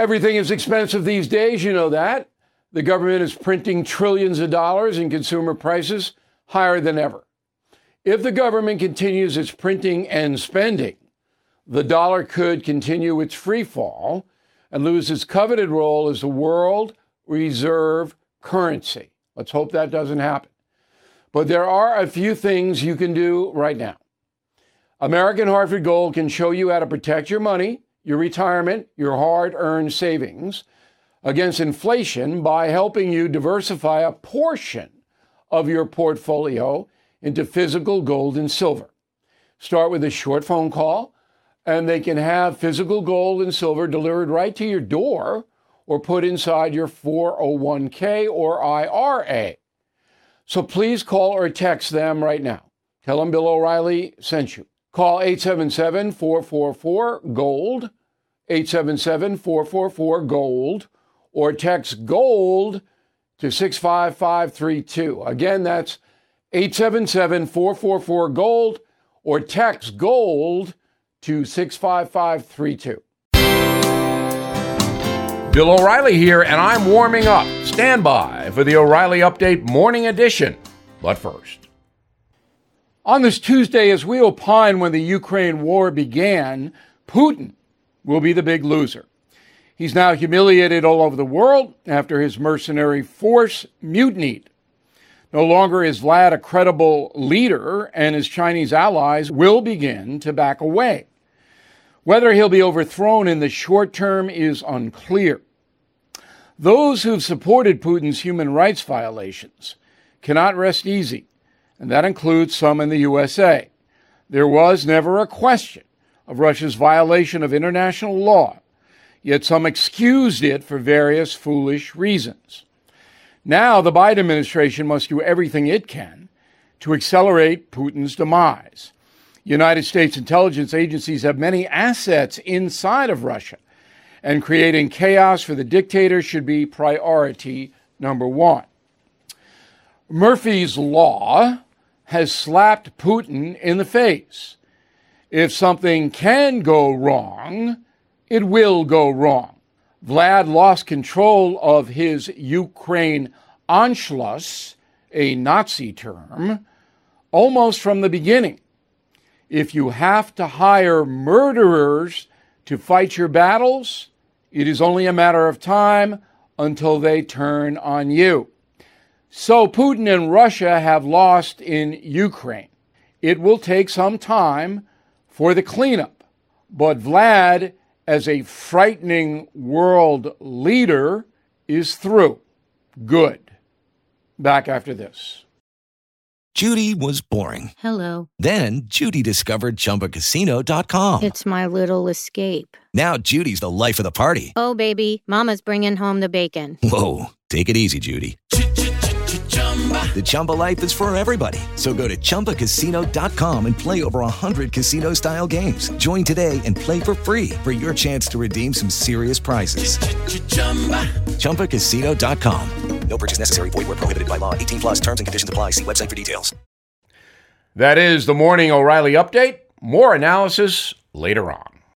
Everything is expensive these days, you know that. The government is printing trillions of dollars and consumer prices higher than ever. If the government continues its printing and spending, the dollar could continue its free fall and lose its coveted role as the world reserve currency. Let's hope that doesn't happen. But there are a few things you can do right now. American Hartford Gold can show you how to protect your money, your retirement, your hard-earned savings against inflation by helping you diversify a portion of your portfolio into physical gold and silver. Start with a short phone call, and they can have physical gold and silver delivered right to your door or put inside your 401k or IRA. So please call or text them right now. Tell them Bill O'Reilly sent you. Call 877-444-GOLD, 877-444-GOLD, or text GOLD to 65532. Again, that's 877-444-GOLD, or text GOLD to 65532. Bill O'Reilly here, and I'm warming up. Stand by for the O'Reilly Update Morning Edition. But first, on this Tuesday, as we opine when the Ukraine war began, Putin will be the big loser. He's now humiliated all over the world after his mercenary force mutinied. No longer is Vlad a credible leader, and his Chinese allies will begin to back away. Whether he'll be overthrown in the short term is unclear. Those who've supported Putin's human rights violations cannot rest easy, and that includes some in the USA. There was never a question of Russia's violation of international law, yet some excused it for various foolish reasons. Now the Biden administration must do everything it can to accelerate Putin's demise. United States intelligence agencies have many assets inside of Russia, and creating chaos for the dictator should be priority number one. Murphy's Law has slapped Putin in the face. If something can go wrong, it will go wrong. Vlad lost control of his Ukraine Anschluss, a Nazi term, almost from the beginning. If you have to hire murderers to fight your battles, it is only a matter of time until they turn on you. So Putin and Russia have lost in Ukraine. It will take some time for the cleanup, but Vlad, as a frightening world leader, is through. Good. Back after this. Judy was boring. Hello. Then Judy discovered ChumbaCasino.com. It's my little escape. Now Judy's the life of the party. Oh, baby, mama's bringing home the bacon. Whoa, take it easy, Judy. The Chumba life is for everybody. So go to ChumbaCasino.com and play over 100 casino-style games. Join today and play for free for your chance to redeem some serious prizes. ChumbaCasino.com. No purchase necessary. Void where prohibited by law. 18 plus terms and conditions apply. See website for details. That is the Morning O'Reilly Update. More analysis later on.